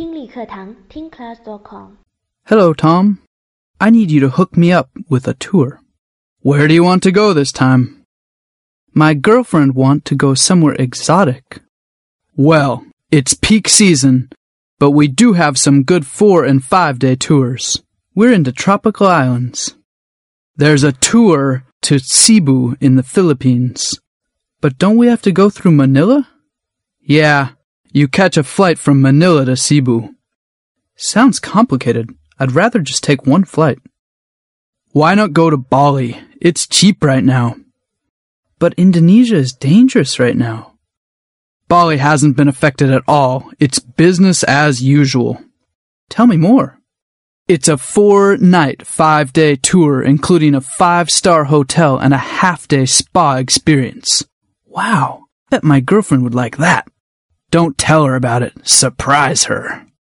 听力课堂听class.com。 Hello, Tom. I need you to hook me up with a tour. Where do you want to go this time? My girlfriend wants to go somewhere exotic. Well, it's peak season, but we do have some good 4- and 5-day tours. We're into tropical islands. There's a tour to Cebu in the Philippines. But don't we have to go through Manila? Yeah, you catch a flight from Manila to Cebu. Sounds complicated. I'd rather just take one flight. Why not go to Bali? It's cheap right now. But Indonesia is dangerous right now. Bali hasn't been affected at all. It's business as usual. Tell me more. It's a 4-night, 5-day tour, including a 5-star hotel and a half-day spa experience. Wow, bet my girlfriend would like that. Don't tell her about it. Surprise her.